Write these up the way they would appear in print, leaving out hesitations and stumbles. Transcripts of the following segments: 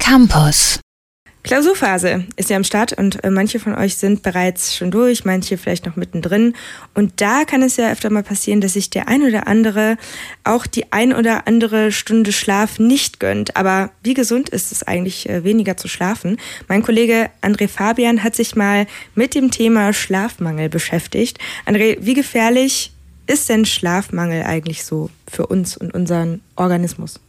Campus. Klausurphase ist ja am Start und manche von euch sind bereits schon durch, manche vielleicht noch mittendrin. Und da kann es ja öfter mal passieren, dass sich der ein oder andere auch die ein oder andere Stunde Schlaf nicht gönnt. Aber wie gesund ist es eigentlich, weniger zu schlafen? Mein Kollege André Fabian hat sich mal mit dem Thema Schlafmangel beschäftigt. André, wie gefährlich ist denn Schlafmangel eigentlich so für uns und unseren Organismus?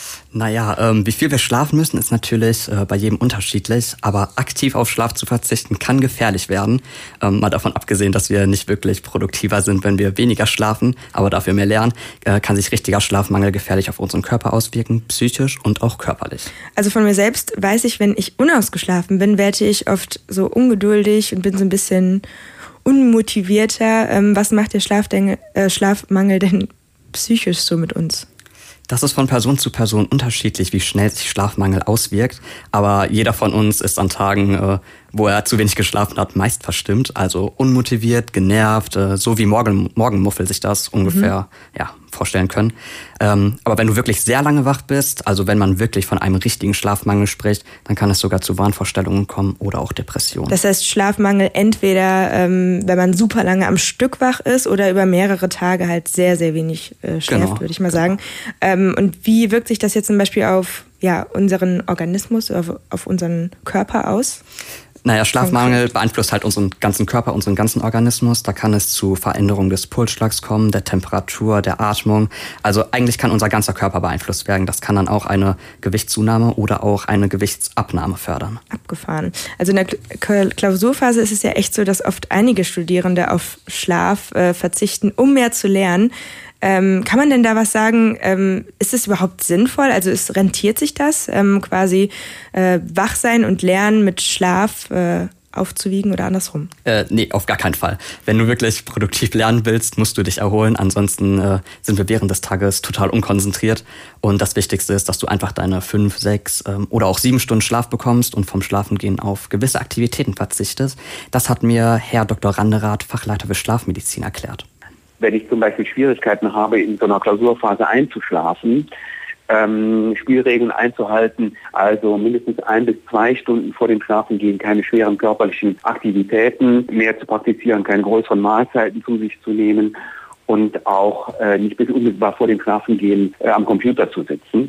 Naja, wie viel wir schlafen müssen, ist natürlich bei jedem unterschiedlich, aber aktiv auf Schlaf zu verzichten kann gefährlich werden. Mal davon abgesehen, dass wir nicht wirklich produktiver sind, wenn wir weniger schlafen, aber dafür mehr lernen, kann sich richtiger Schlafmangel gefährlich auf unseren Körper auswirken, psychisch und auch körperlich. Also von mir selbst weiß ich, wenn ich unausgeschlafen bin, werde ich oft so ungeduldig und bin so ein bisschen unmotivierter. Was macht der Schlafmangel denn psychisch so mit uns? Das ist von Person zu Person unterschiedlich, wie schnell sich Schlafmangel auswirkt. Aber jeder von uns ist an Tagen, wo er zu wenig geschlafen hat, meist verstimmt. Also unmotiviert, genervt, so wie Morgenmuffel sich das ungefähr vorstellen können. Aber wenn du wirklich sehr lange wach bist, also wenn man wirklich von einem richtigen Schlafmangel spricht, dann kann es sogar zu Wahnvorstellungen kommen oder auch Depressionen. Das heißt Schlafmangel entweder, wenn man super lange am Stück wach ist oder über mehrere Tage halt sehr, sehr wenig schläft, würde ich mal sagen. Und wie wirkt sich das jetzt zum Beispiel auf unseren Organismus, auf unseren Körper aus? Naja, Schlafmangel beeinflusst halt unseren ganzen Körper, unseren ganzen Organismus. Da kann es zu Veränderungen des Pulsschlags kommen, der Temperatur, der Atmung. Also eigentlich kann unser ganzer Körper beeinflusst werden. Das kann dann auch eine Gewichtszunahme oder auch eine Gewichtsabnahme fördern. Abgefahren. Also in der Klausurphase ist es ja echt so, dass oft einige Studierende auf Schlaf verzichten, um mehr zu lernen. Kann man denn da was sagen? Ist es überhaupt sinnvoll? Also rentiert sich das, quasi wach sein und lernen mit Schlaf aufzuwiegen oder andersrum? Nee, auf gar keinen Fall. Wenn du wirklich produktiv lernen willst, musst du dich erholen. Ansonsten sind wir während des Tages total unkonzentriert. Und das Wichtigste ist, dass du einfach deine 5, 6 oder auch 7 Stunden Schlaf bekommst und vom Schlafengehen auf gewisse Aktivitäten verzichtest. Das hat mir Herr Dr. Randerath, Fachleiter für Schlafmedizin, erklärt. Wenn ich zum Beispiel Schwierigkeiten habe, in so einer Klausurphase einzuschlafen, Spielregeln einzuhalten, also mindestens 1 bis 2 Stunden vor dem Schlafengehen keine schweren körperlichen Aktivitäten mehr zu praktizieren, keine größeren Mahlzeiten zu sich zu nehmen und auch nicht bis unmittelbar vor dem Schlafengehen am Computer zu sitzen.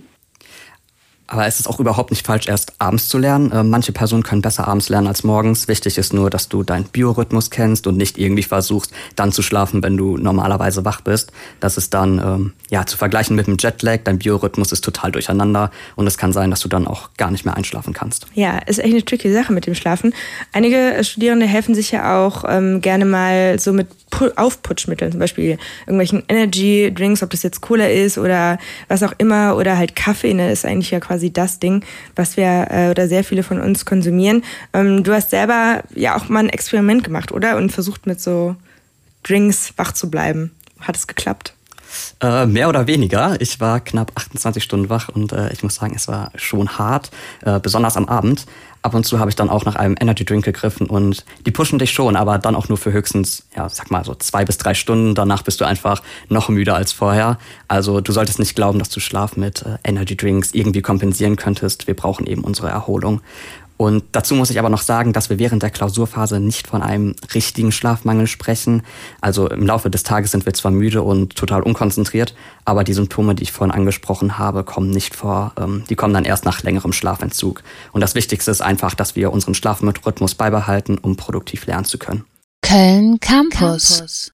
Aber es ist auch überhaupt nicht falsch, erst abends zu lernen. Manche Personen können besser abends lernen als morgens. Wichtig ist nur, dass du deinen Biorhythmus kennst und nicht irgendwie versuchst, dann zu schlafen, wenn du normalerweise wach bist. Das ist dann zu vergleichen mit dem Jetlag. Dein Biorhythmus ist total durcheinander und es kann sein, dass du dann auch gar nicht mehr einschlafen kannst. Ja, ist echt eine tricky Sache mit dem Schlafen. Einige Studierende helfen sich ja auch gerne mal so mit Aufputschmitteln, zum Beispiel irgendwelchen Energy Drinks, ob das jetzt Cola ist oder was auch immer, oder halt Kaffee, ne, ist eigentlich ja quasi das Ding, was wir oder sehr viele von uns konsumieren. Du hast selber ja auch mal ein Experiment gemacht, oder? Und versucht mit so Drinks wach zu bleiben. Hat es geklappt? Mehr oder weniger. Ich war knapp 28 Stunden wach und ich muss sagen, es war schon hart, besonders am Abend. Ab und zu habe ich dann auch nach einem Energy Drink gegriffen und die pushen dich schon, aber dann auch nur für höchstens, so 2 bis 3 Stunden. Danach bist du einfach noch müder als vorher. Also du solltest nicht glauben, dass du Schlaf mit Energy Drinks irgendwie kompensieren könntest. Wir brauchen eben unsere Erholung. Und dazu muss ich aber noch sagen, dass wir während der Klausurphase nicht von einem richtigen Schlafmangel sprechen. Also im Laufe des Tages sind wir zwar müde und total unkonzentriert, aber die Symptome, die ich vorhin angesprochen habe, kommen nicht vor. Die kommen dann erst nach längerem Schlafentzug. Und das Wichtigste ist einfach, dass wir unseren Schlafrhythmus beibehalten, um produktiv lernen zu können. Köln Campus.